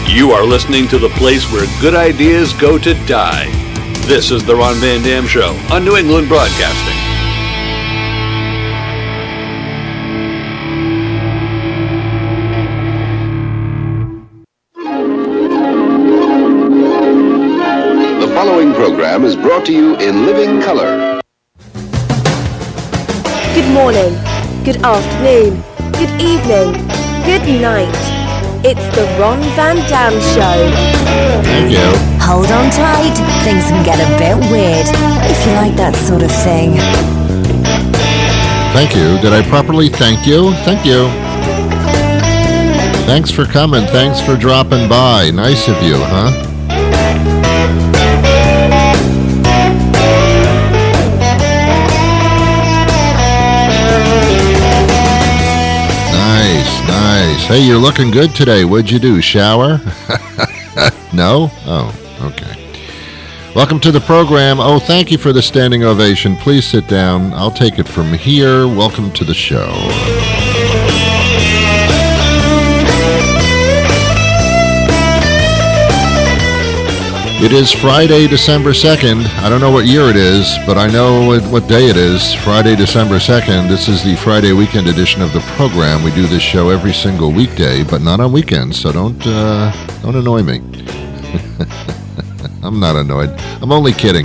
You are listening to the place where good ideas go to die. This is The Ron Van Dam Show on New England Broadcasting. The following program is brought to you in living color. Good morning, good afternoon, good evening, good night. It's the Ron Van Dam Show. Thank you. Hold on tight, things can get a bit weird, if you like that sort of thing. Thank you. Did I properly thank you? Thank you. Thanks for coming. Thanks for dropping by. Nice of you, huh? Nice. Hey, you're looking good today. What'd you do? Shower? No? Oh, okay. Welcome to the program. Oh, thank you for the standing ovation. Please sit down. I'll take it from here. Welcome to the show. It is Friday, December 2nd. I don't know what year it is, but I know what day it is. Friday, December 2nd. This is the Friday weekend edition of the program. We do this show every single weekday, but not on weekends, so don't annoy me. I'm not annoyed. I'm only kidding.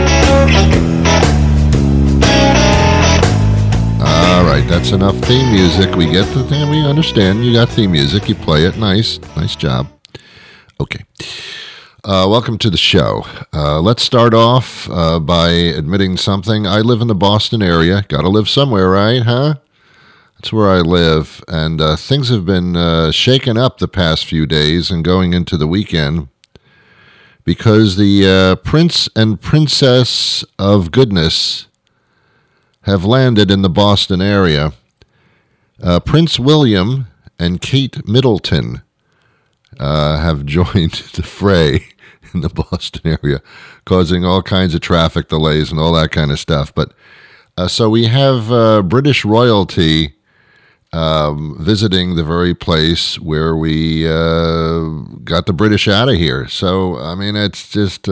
All right, that's enough theme music. We get the thing. We understand. You got theme music. You play it. Nice job. Okay. Welcome to the show. Let's start off by admitting something. I live in the Boston area. Got to live somewhere, right? Huh? That's where I live. And things have been shaken up the past few days and going into the weekend because the Prince and Princess of Goodness have landed in the Boston area. Prince William and Kate Middleton have joined the fray in the Boston area, causing all kinds of traffic delays and all that kind of stuff. But so we have British royalty visiting the very place where we got the British out of here. So I mean, it's just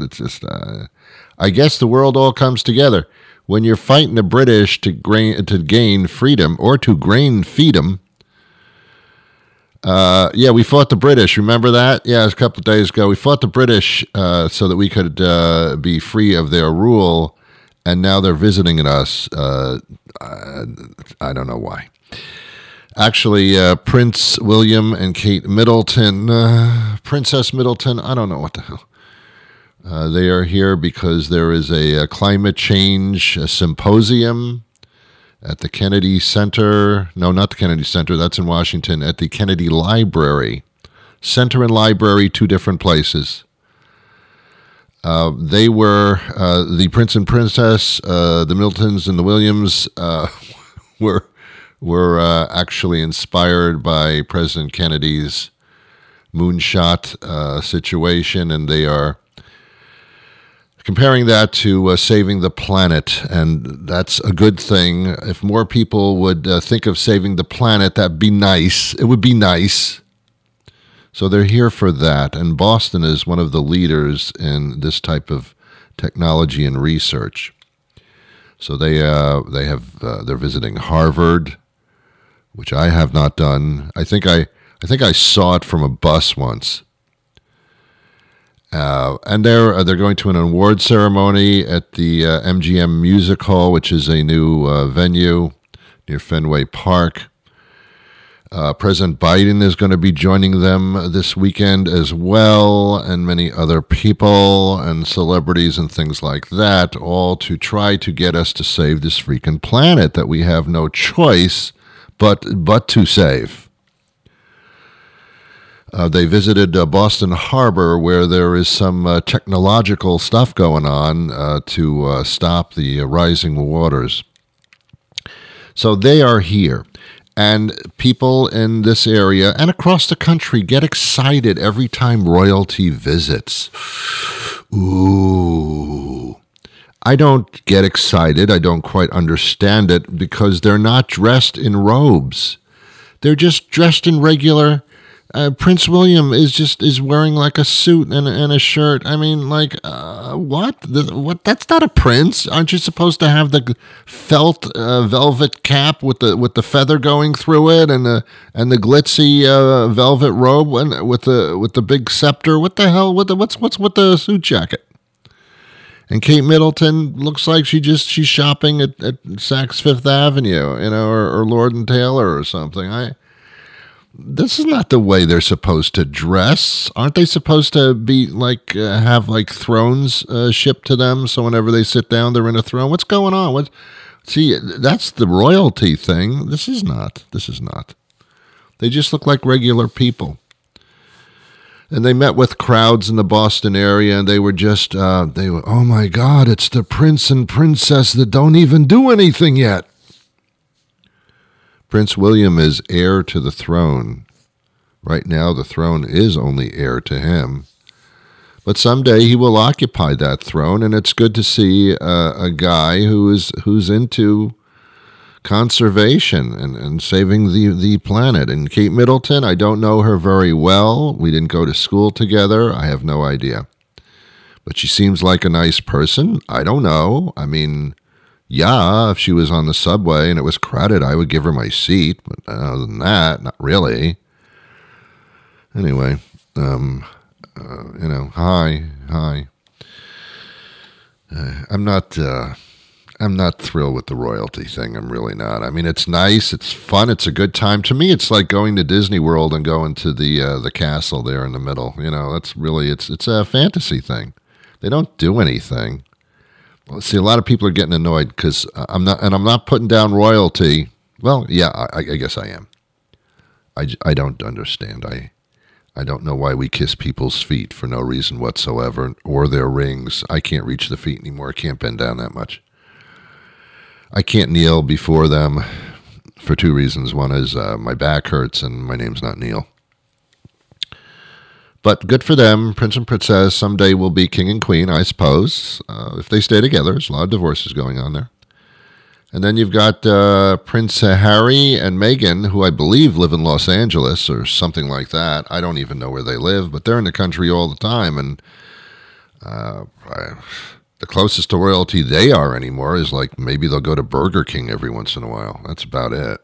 I guess the world all comes together when you're fighting the British to gain freedom or to grain feed them. Yeah, we fought the British. Remember that? Yeah, it was a couple of days ago. We fought the British so that we could be free of their rule, and now they're visiting us. I don't know why. Actually, Prince William and Kate Middleton, Princess Middleton, I don't know what the hell. They are here because there is a climate change symposium at the Kennedy Center. No, not the Kennedy Center. That's in Washington. At the Kennedy Library. Center and library, two different places. They were, the Prince and Princess, the Middletons and the Williams were actually inspired by President Kennedy's moonshot situation, and they are comparing that to saving the planet, and that's a good thing. If more people would think of saving the planet, that'd be nice. It would be nice. So they're here for that, and Boston is one of the leaders in this type of technology and research. So they're visiting Harvard, which I have not done. I think I saw it from a bus once. And they're going to an award ceremony at the MGM Music Hall, which is a new venue near Fenway Park. President Biden is going to be joining them this weekend as well, and many other people and celebrities and things like that, all to try to get us to save this freaking planet that we have no choice but to save. They visited Boston Harbor, where there is some technological stuff going on to stop the rising waters. So they are here. And people in this area and across the country get excited every time royalty visits. Ooh. I don't get excited. I don't quite understand it because they're not dressed in robes. They're just dressed in regular Prince William is wearing like a suit and a shirt. I mean, like, what? What? That's not a prince. Aren't you supposed to have the felt velvet cap with the feather going through it and the glitzy velvet robe and with the big scepter? What the hell? What's with the suit jacket? And Kate Middleton looks like she's shopping at Saks Fifth Avenue, or Lord and Taylor or something. This is not the way they're supposed to dress. Aren't they supposed to be like have like thrones shipped to them? So whenever they sit down, they're in a throne. What's going on? See, that's the royalty thing. This is not. They just look like regular people. And they met with crowds in the Boston area, and they were just, oh my God, it's the prince and princess that don't even do anything yet. Prince William is heir to the throne. Right now, the throne is only heir to him. But someday he will occupy that throne, and it's good to see a guy who's into conservation and saving the planet. And Kate Middleton, I don't know her very well. We didn't go to school together. I have no idea. But she seems like a nice person. I don't know. I mean, yeah, if she was on the subway and it was crowded, I would give her my seat. But other than that, not really. Anyway, hi. I'm not thrilled with the royalty thing. I'm really not. I mean, it's nice. It's fun. It's a good time. To me, it's like going to Disney World and going to the castle there in the middle. That's really, it's a fantasy thing. They don't do anything. See, a lot of people are getting annoyed because I'm not putting down royalty. Well, yeah, I guess I am. I don't understand. I don't know why we kiss people's feet for no reason whatsoever, or their rings. I can't reach the feet anymore. I can't bend down that much. I can't kneel before them for two reasons. One is my back hurts and my name's not Neil. But good for them. Prince and Princess someday will be king and queen, I suppose, if they stay together. There's a lot of divorces going on there. And then you've got Prince Harry and Meghan, who I believe live in Los Angeles or something like that. I don't even know where they live, but they're in the country all the time. And the closest to royalty they are anymore is like maybe they'll go to Burger King every once in a while. That's about it.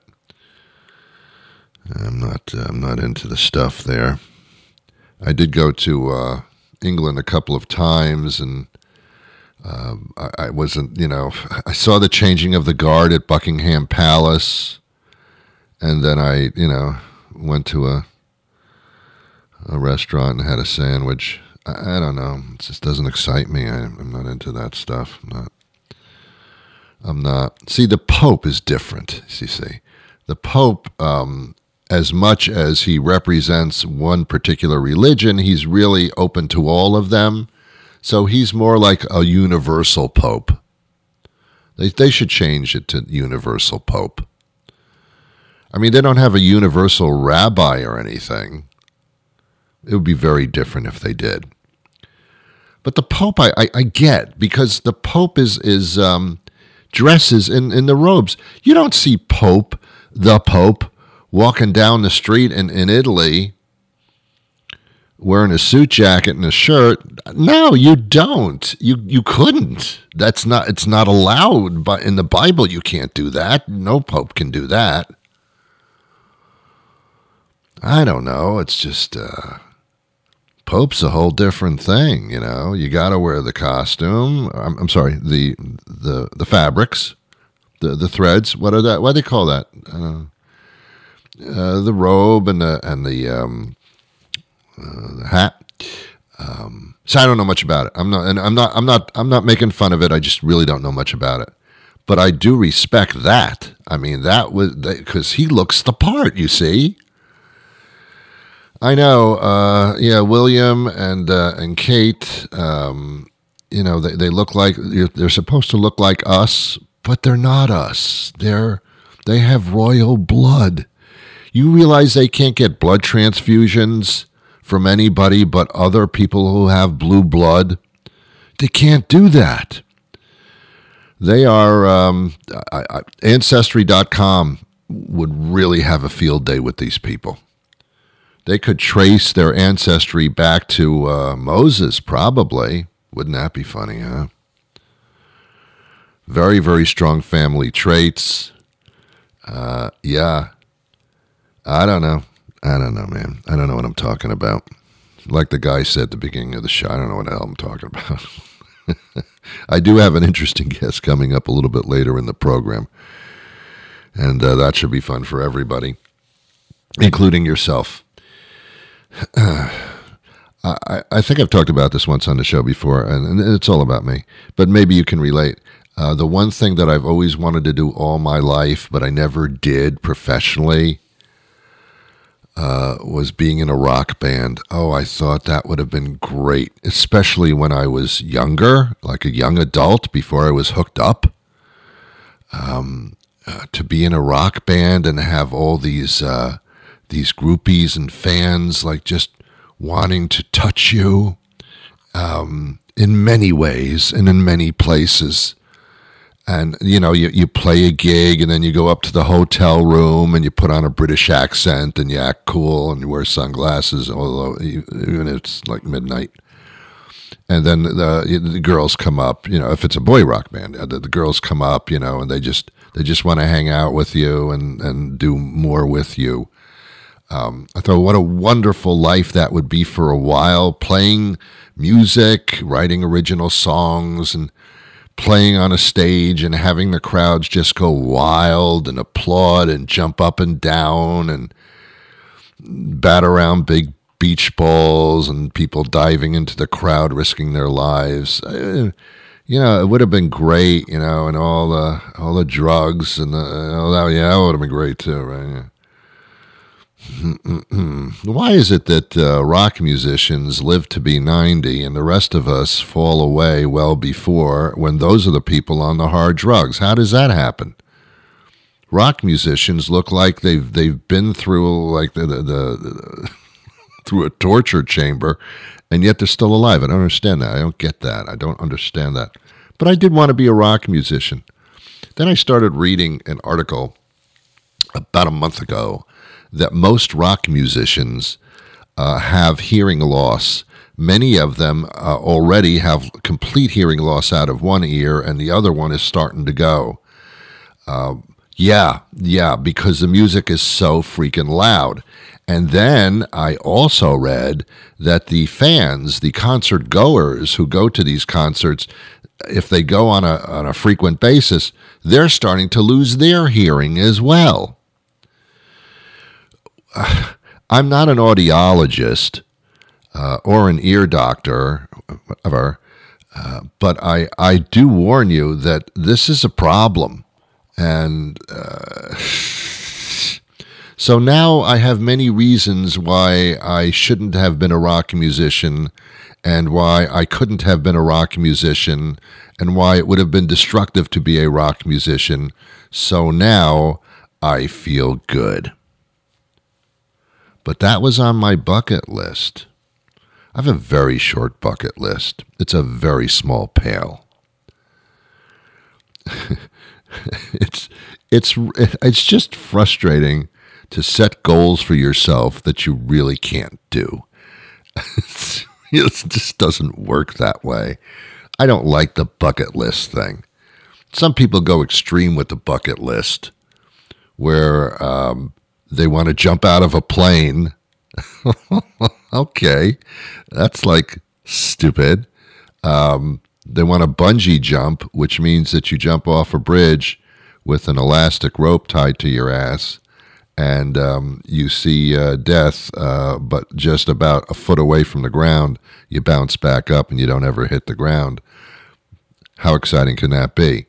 I'm not into the stuff there. I did go to England a couple of times, and I wasn't, I saw the changing of the guard at Buckingham Palace, and then I, went to a restaurant and had a sandwich. I don't know. It just doesn't excite me. I'm not into that stuff. I'm not. See, the Pope is different. You see, the Pope, as much as he represents one particular religion, he's really open to all of them. So he's more like a universal Pope. They should change it to universal Pope. I mean, they don't have a universal rabbi or anything. It would be very different if they did. But the Pope, I get, because the Pope is dresses in the robes. You don't see the Pope, walking down the street in Italy wearing a suit jacket and a shirt. No, you don't. You couldn't. It's not allowed. But in the Bible, you can't do that. No Pope can do that. I don't know. It's just Pope's a whole different thing. You got to wear the costume. I'm sorry, the fabrics, the threads. What do they call that? The robe and the hat. So I don't know much about it. I'm not making fun of it. I just really don't know much about it. But I do respect that. I mean, that was because he looks the part. You see. I know. William and Kate. They look like they're supposed to look like us, but they're not us. They have royal blood. You realize they can't get blood transfusions from anybody but other people who have blue blood? They can't do that. They are, Ancestry.com would really have a field day with these people. They could trace their ancestry back to Moses, probably. Wouldn't that be funny, huh? Very, very strong family traits. Yeah. I don't know, man. I don't know what I'm talking about. Like the guy said at the beginning of the show, I don't know what the hell I'm talking about. I do have an interesting guest coming up a little bit later in the program. And that should be fun for everybody, including yourself. I think I've talked about this once on the show before, and it's all about me. But maybe you can relate. The one thing that I've always wanted to do all my life, but I never did professionally, was being in a rock band. Oh, I thought that would have been great, especially when I was younger, like a young adult before I was hooked up. To be in a rock band and have all these groupies and fans like just wanting to touch you in many ways and in many places. And, you know, you play a gig and then you go up to the hotel room and you put on a British accent and you act cool and you wear sunglasses, although even if it's like midnight. And then the girls come up, you know, if it's a boy rock band, the girls come up, you know, and they just want to hang out with you and do more with you. I thought, what a wonderful life that would be for a while, playing music, writing original songs, and playing on a stage and having the crowds just go wild and applaud and jump up and down and bat around big beach balls and people diving into the crowd, risking their lives. You know, it would have been great, you know, and all the drugs and all that. Yeah, that would have been great too, right? Yeah. Why is it that rock musicians live to be 90 and the rest of us fall away well before, when those are the people on the hard drugs? How does that happen? Rock musicians look like they've been through like the through a torture chamber, and yet they're still alive. I don't understand that. I don't get that. I don't understand that. But I did want to be a rock musician. Then I started reading an article about a month ago that most rock musicians have hearing loss. Many of them already have complete hearing loss out of one ear, and the other one is starting to go. Yeah, because the music is so freaking loud. And then I also read that the fans, the concert goers who go to these concerts, if they go on a frequent basis, they're starting to lose their hearing as well. I'm not an audiologist or an ear doctor, whatever, but I do warn you that this is a problem. And so now I have many reasons why I shouldn't have been a rock musician, and why I couldn't have been a rock musician, and why it would have been destructive to be a rock musician. So now I feel good. But that was on my bucket list. I have a very short bucket list. It's a very small pail. It's just frustrating to set goals for yourself that you really can't do. It just doesn't work that way. I don't like the bucket list thing. Some people go extreme with the bucket list, where they want to jump out of a plane. Okay, that's like stupid. They want to bungee jump, which means that you jump off a bridge with an elastic rope tied to your ass, and you see death, but just about a foot away from the ground, you bounce back up and you don't ever hit the ground. How exciting can that be?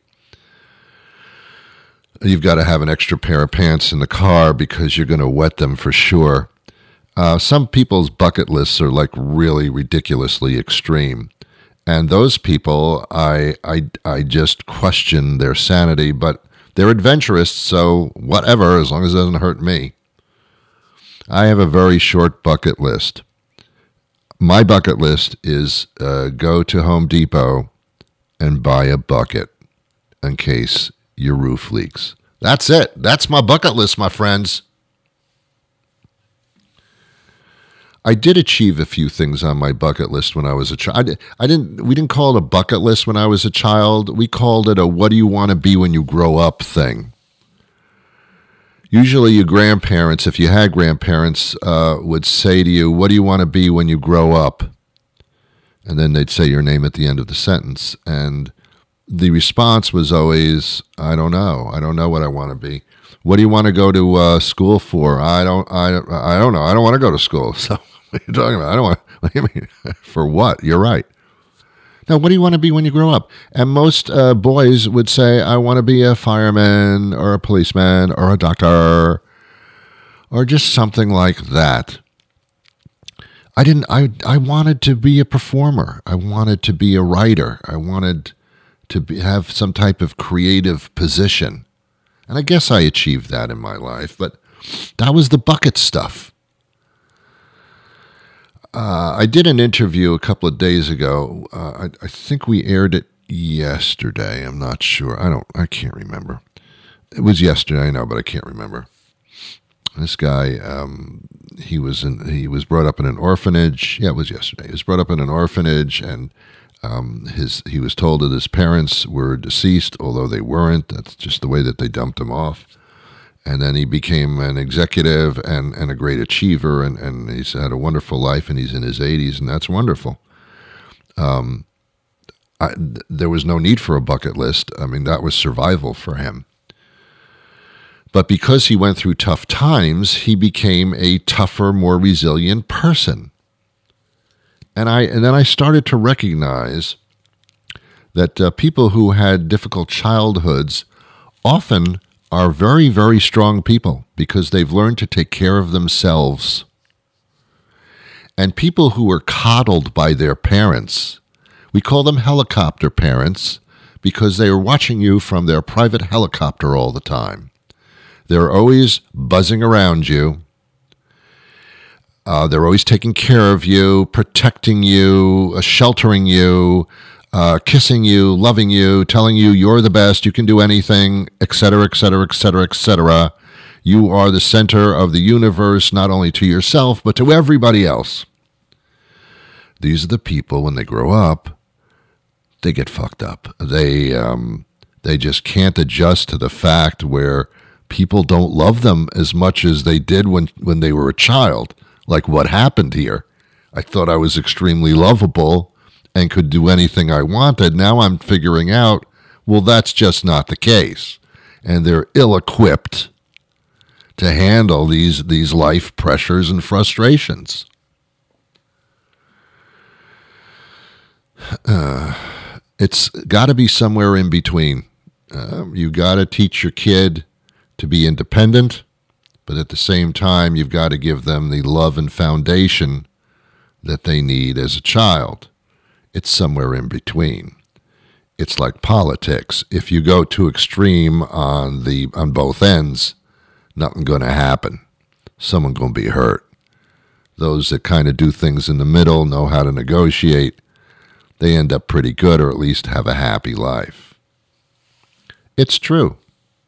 You've got to have an extra pair of pants in the car because you're going to wet them for sure. Some people's bucket lists are like really ridiculously extreme. And those people, I just question their sanity, but they're adventurists, so whatever, as long as it doesn't hurt me. I have a very short bucket list. My bucket list is go to Home Depot and buy a bucket in case your roof leaks. That's it. That's my bucket list, my friends. I did achieve a few things on my bucket list when I was a child. We didn't call it a bucket list when I was a child. We called it a what do you want to be when you grow up thing. Usually your grandparents, if you had grandparents, would say to you, what do you want to be when you grow up? And then they'd say your name at the end of the sentence. And the response was always, I don't know. I don't know what I want to be. What do you want to go to school for? I don't know. I don't want to go to school. So what are you talking about? I don't want. What do you mean? For what? You're right. Now, what do you want to be when you grow up? And most boys would say, I want to be a fireman or a policeman or a doctor or just something like that. I wanted to be a performer. I wanted to be a writer. I wanted to have some type of creative position. And I guess I achieved that in my life, but that was the bucket stuff. I did an interview a couple of days ago. I think we aired it yesterday. I'm not sure. I can't remember. It was yesterday, I know, but I can't remember. This guy, he was brought up in an orphanage. Yeah, it was yesterday. He was brought up in an orphanage, and he was told that his parents were deceased, although they weren't. That's just the way that they dumped him off. And then he became an executive and a great achiever, and he's had a wonderful life, and he's in his 80s, and that's wonderful. There was no need for a bucket list. I mean, that was survival for him. But because he went through tough times, he became a tougher, more resilient person. And then I started to recognize that people who had difficult childhoods often are very, very strong people because they've learned to take care of themselves. And people who were coddled by their parents, we call them helicopter parents because they are watching you from their private helicopter all the time. They're always buzzing around you. They're always taking care of you, protecting you, sheltering you, kissing you, loving you, telling you you're the best, you can do anything, etc., etc., etc., etc. You are the center of the universe, not only to yourself, but to everybody else. These are the people, when they grow up, they get fucked up. They just can't adjust to the fact where people don't love them as much as they did when they were a child. Like what happened here. I thought I was extremely lovable and could do anything I wanted. Now I'm figuring out, well, that's just not the case. And they're ill-equipped to handle these life pressures and frustrations. It's got to be somewhere in between. You got to teach your kid to be independent, but at the same time, you've got to give them the love and foundation that they need as a child. It's somewhere in between. It's like politics. If you go too extreme on both ends, nothing's going to happen. Someone's going to be hurt. Those that kind of do things in the middle, know how to negotiate, they end up pretty good, or at least have a happy life. It's true.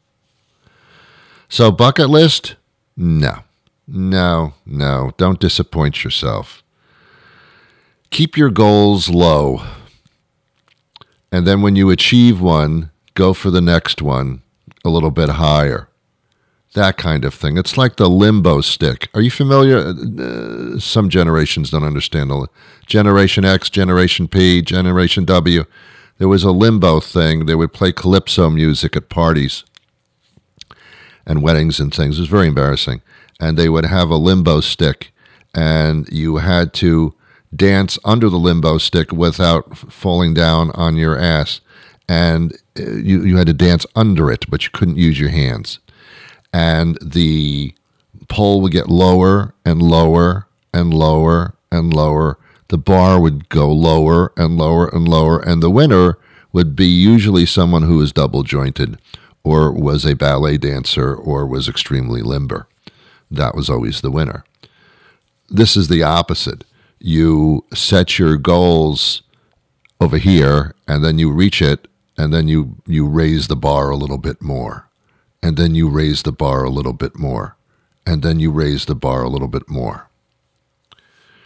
So bucket list? No. Don't disappoint yourself. Keep your goals low. And then when you achieve one, go for the next one a little bit higher. That kind of thing. It's like the limbo stick. Are you familiar? Some generations don't understand. Generation X, Generation P, Generation W. There was a limbo thing. They would play calypso music at parties and weddings and things. It was very embarrassing. And they would have a limbo stick, and you had to dance under the limbo stick without falling down on your ass. And you had to dance under it, but you couldn't use your hands. And the pole would get lower and lower and lower and lower. The bar would go lower and lower and lower. And the winner would be usually someone who was double jointed or was a ballet dancer or was extremely limber. That was always the winner. This is the opposite. You set your goals over here, and then you reach it, and then you raise the bar a little bit more, and then you raise the bar a little bit more, and then you raise the bar a little bit more.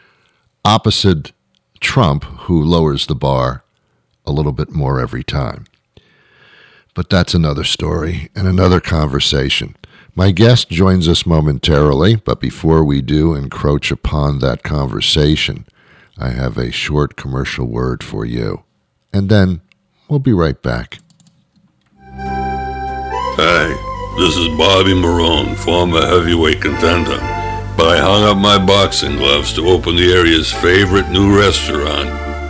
opposite Trump, who lowers the bar a little bit more every time. But that's another story and another conversation. My guest joins us momentarily, but before we do encroach upon that conversation, I have a short commercial word for you. And then we'll be right back. Hey, this is Bobby Marone, former heavyweight contender. But I hung up my boxing gloves to open the area's favorite new restaurant.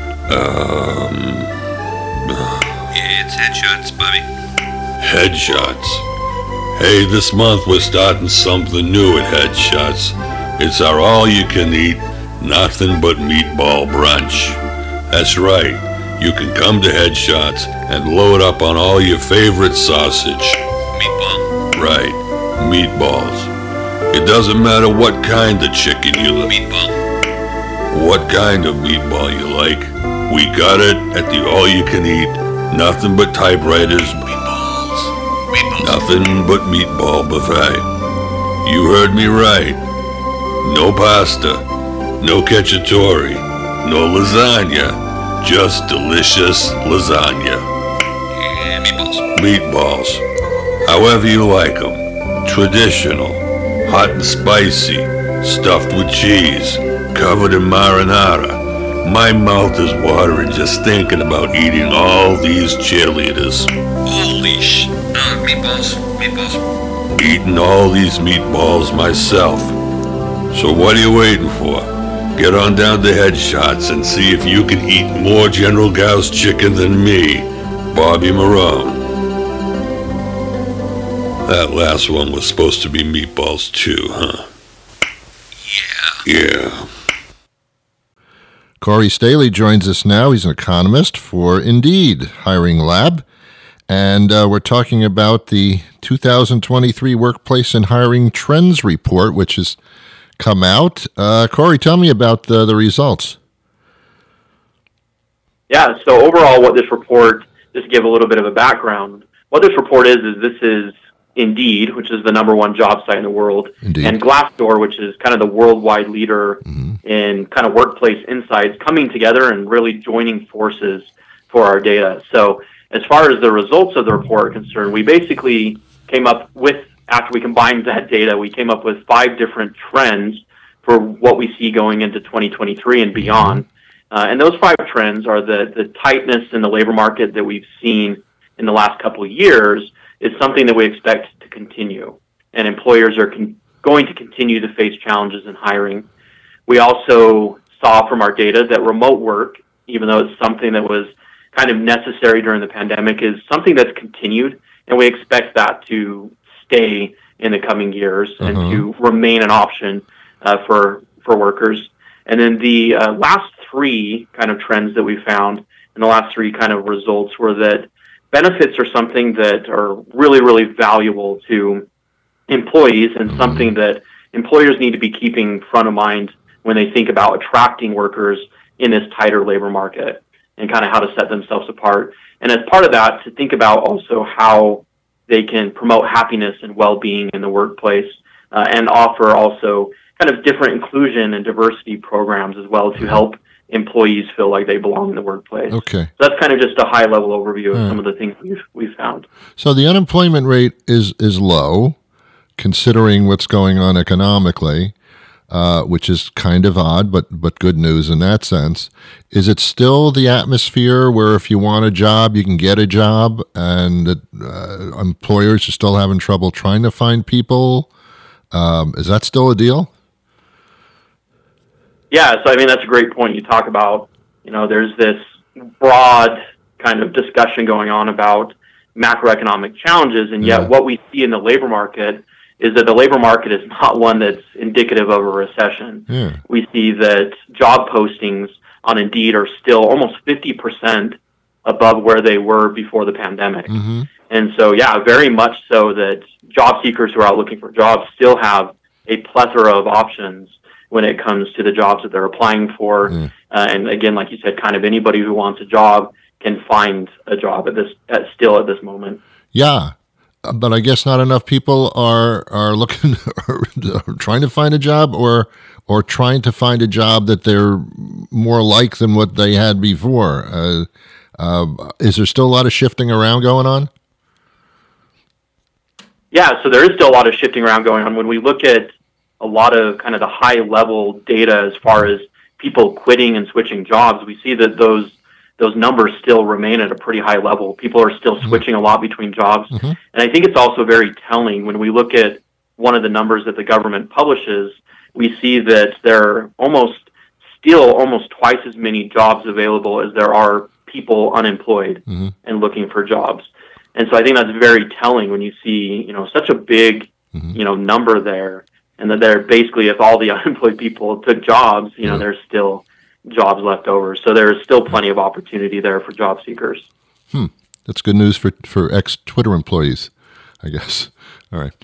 It's Headshots, Bobby. Headshots. Hey, this month we're starting something new at Headshots. It's our all-you-can-eat, nothing but meatball brunch. That's right. You can come to Headshots and load up on all your favorite sausage. Meatball. Right, meatballs. It doesn't matter what kind of chicken you like. Meatball. What kind of meatball you like. We got it at the all-you-can-eat, nothing but typewriters. Meatballs. Meatballs. Nothing but meatball buffet. You heard me right. No pasta, no cacciatore, no lasagna, just delicious lasagna. And meatballs. Meatballs, however you like them. Traditional, hot and spicy, stuffed with cheese, covered in marinara. My mouth is watering just thinking about eating all these cheerleaders. Holy meatballs. Meatballs. Eating all these meatballs myself. So what are you waiting for? Get on down to Headshots and see if you can eat more General Gao's chicken than me, Bobby Marone. That last one was supposed to be meatballs too, huh? Yeah. Corey Staley joins us now. He's an economist for Indeed Hiring Lab. And we're talking about the 2023 Workplace and Hiring Trends Report, which has come out. Corey, tell me about the results. Yeah, so overall what this report, just to give a little bit of a background, what this report is this is Indeed, which is the number one job site in the world, Indeed. And Glassdoor, which is kind of the worldwide leader in kind of workplace insights, coming together and really joining forces for our data. So as far as the results of the report are concerned, we basically came up with, after we combined that data, we came up with 5 different trends for what we see going into 2023 and beyond. And those 5 trends are the tightness in the labor market that we've seen in the last couple of years is something that we expect to continue. And employers are going to continue to face challenges in hiring. We also saw from our data that remote work, even though it's something that was kind of necessary during the pandemic, is something that's continued, and we expect that to stay in the coming years and to remain an option for workers. And then the last 3 kind of trends that we found, and the last 3 kind of results, were that benefits are something that are really, really valuable to employees and something that employers need to be keeping front of mind when they think about attracting workers in this tighter labor market and kind of how to set themselves apart. And as part of that, to think about also how they can promote happiness and well-being in the workplace and offer also kind of different inclusion and diversity programs as well to help employees feel like they belong in the workplace. Okay. So that's kind of just a high-level overview of some of the things we've found. So the unemployment rate is low, considering what's going on economically, which is kind of odd, but good news in that sense. Is it still the atmosphere where if you want a job, you can get a job, and that employers are still having trouble trying to find people? Is that still a deal? Yeah, so I mean, that's a great point. You talk about, there's this broad kind of discussion going on about macroeconomic challenges, and yet what we see in the labor market is that the labor market is not one that's indicative of a recession. Yeah. We see that job postings on Indeed are still almost 50% above where they were before the pandemic. And so, yeah, very much so that job seekers who are out looking for jobs still have a plethora of options when it comes to the jobs that they're applying for. And again, like you said, kind of anybody who wants a job can find a job at this moment. Yeah. but I guess not enough people are looking, are trying to find a job, or trying to find a job that they're more like than what they had before. Is there still a lot of shifting around going on? Yeah, so there is still a lot of shifting around going on. When we look at a lot of kind of the high-level data as far as people quitting and switching jobs, we see that those numbers still remain at a pretty high level. People are still switching a lot between jobs. And I think it's also very telling when we look at one of the numbers that the government publishes, we see that there are almost twice as many jobs available as there are people unemployed and looking for jobs. And so I think that's very telling when you see, such a big, number there, and that they're basically, if all the unemployed people took jobs, there's still jobs left over. So there is still plenty of opportunity there for job seekers. That's good news for ex-Twitter employees, I guess. All right.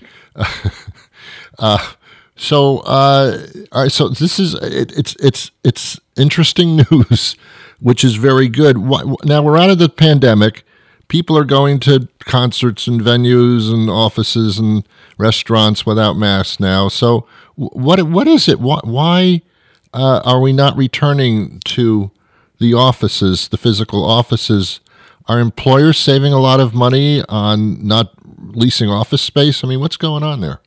So this is it's interesting news, which is very good. Now we're out of the pandemic. People are going to concerts and venues and offices and restaurants without masks now. So what is it? Why are we not returning to the offices, the physical offices? Are employers saving a lot of money on not leasing office space? I mean, what's going on there?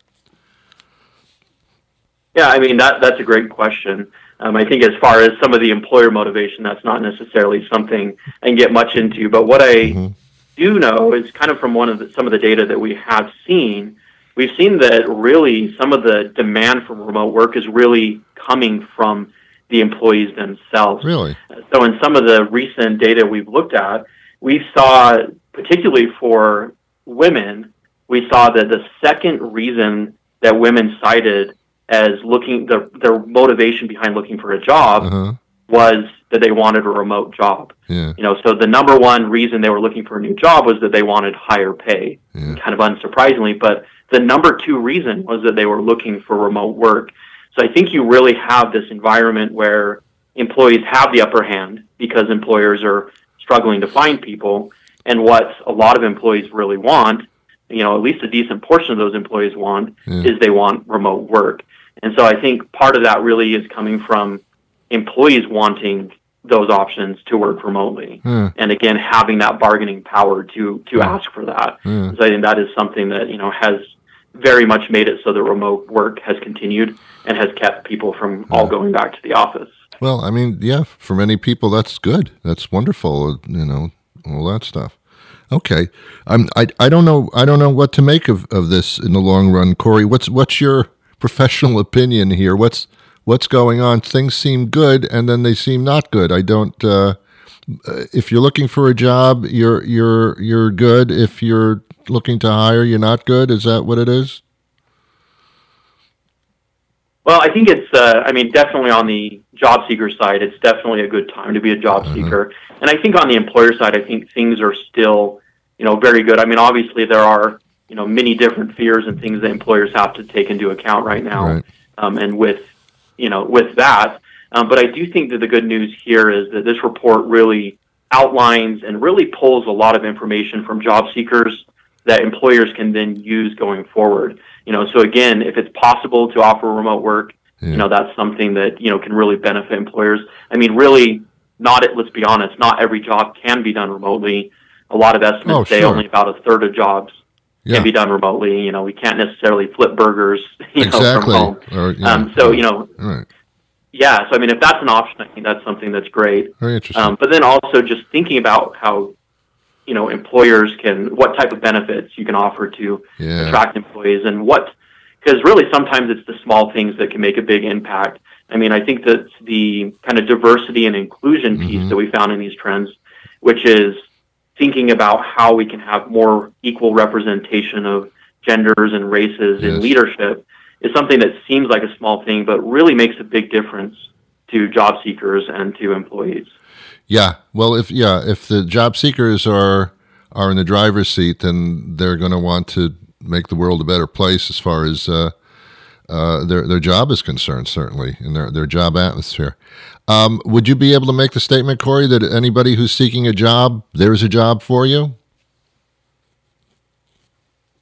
Yeah, I mean, that's a great question. I think as far as some of the employer motivation, that's not necessarily something I can get much into. But what I do know is kind of from some of the data that we have seen, we've seen that really some of the demand for remote work is really coming from the employees themselves. Really? So in some of the recent data we've looked at, we saw, particularly for women, we saw that the second reason that women cited as their motivation behind looking for a job was that they wanted a remote job. Yeah. So the number one reason they were looking for a new job was that they wanted higher pay, kind of unsurprisingly. But the number two reason was that they were looking for remote work. So I think you really have this environment where employees have the upper hand because employers are struggling to find people. And what a lot of employees really want, at least a decent portion of those employees want, is they want remote work. And so I think part of that really is coming from employees wanting those options to work remotely. And again, having that bargaining power to ask for that. So I think that is something that, has very much made it so that remote work has continued and has kept people from all going back to the office. Well, I mean, yeah, for many people, that's good. That's wonderful, all that stuff. Okay. I don't know what to make of this in the long run. Corey, what's your professional opinion here? What's going on? Things seem good, and then they seem not good. I don't. If you're looking for a job, you're good. If you're looking to hire, you're not good. Is that what it is? Well, I think it's. Definitely on the job seeker side, it's definitely a good time to be a job seeker. And I think on the employer side, I think things are still, very good. I mean, obviously there are, many different fears and things that employers have to take into account right now. Right. And with that. But I do think that the good news here is that this report really outlines and really pulls a lot of information from job seekers that employers can then use going forward. So again, if it's possible to offer remote work, that's something that, can really benefit employers. I mean, really, let's be honest, not every job can be done remotely. A lot of estimates say only about a third of jobs can be done remotely. We can't necessarily flip burgers, exactly. from home. Right. Yeah, so I mean, if that's an option, I think that's something that's great. Very interesting. But then also just thinking about how, employers what type of benefits you can offer to attract employees, and because really sometimes it's the small things that can make a big impact. I mean, I think that the kind of diversity and inclusion piece that we found in these trends, which is thinking about how we can have more equal representation of genders and races in leadership, is something that seems like a small thing, but really makes a big difference to job seekers and to employees. Yeah. Well, if the job seekers are in the driver's seat, then they're going to want to make the world a better place as far as their job is concerned, certainly, in their job atmosphere. Would you be able to make the statement, Corey, that anybody who's seeking a job, there's a job for you?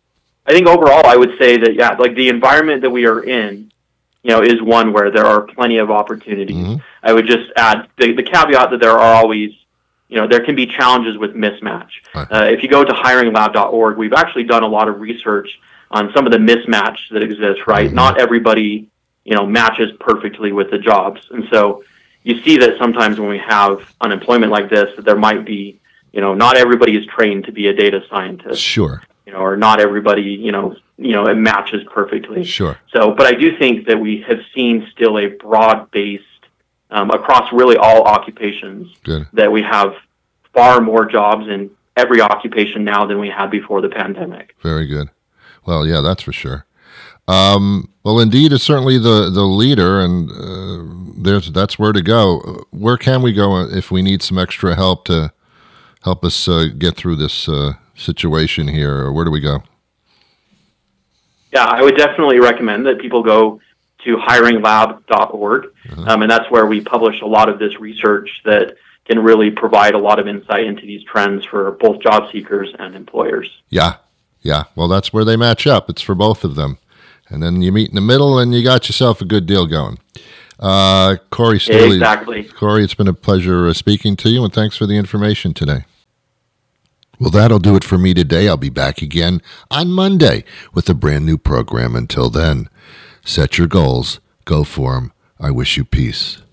I think overall, I would say that, yeah, like the environment that we are in, is one where there are plenty of opportunities. Mm-hmm. I would just add the caveat that there are always, there can be challenges with mismatch. Right. If you go to hiringlab.org, we've actually done a lot of research on some of the mismatch that exists, right? Mm-hmm. Not everybody, matches perfectly with the jobs. And so you see that sometimes when we have unemployment like this, that there might be, not everybody is trained to be a data scientist. Sure. Or not everybody, it matches perfectly. Sure. So, but I do think that we have seen still a broad-based, across really all occupations, Good. that we have far more jobs in every occupation now than we had before the pandemic. Very good. Well, yeah, that's for sure. Well, Indeed is certainly the leader, and that's where to go. Where can we go if we need some extra help to help us get through this situation here, or where do we go? Yeah, I would definitely recommend that people go to hiringlab.org, and that's where we publish a lot of this research that can really provide a lot of insight into these trends for both job seekers and employers. Yeah. Well, that's where they match up. It's for both of them. And then you meet in the middle, and you got yourself a good deal going. Corey Steele. Exactly. Corey, it's been a pleasure speaking to you, and thanks for the information today. Well, that'll do it for me today. I'll be back again on Monday with a brand new program. Until then, set your goals, go for them. I wish you peace.